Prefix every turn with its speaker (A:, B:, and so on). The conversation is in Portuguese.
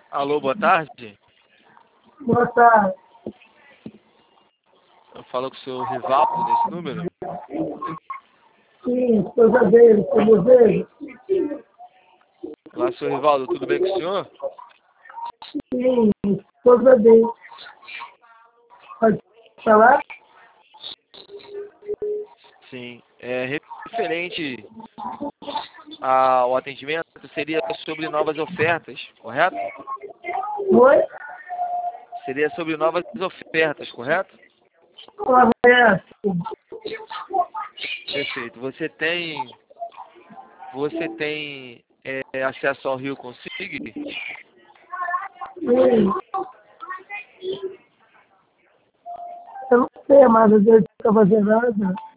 A: Alô, boa tarde.
B: Boa tarde.
A: Eu falo com o seu Rivaldo nesse número.
B: Sim, esposa dele, filho dele.
A: Olá, seu Rivaldo, tudo bem com o senhor?
B: Sim, esposa dele. Pode falar?
A: Sim. Referente ao atendimento, seria sobre novas ofertas, correto?
B: Oi?
A: Seria sobre novas ofertas, correto?
B: Correto.
A: Perfeito. Você tem acesso ao Rio Consig?
B: Sim. Eu não sei, mas eu não fica fazendo nada.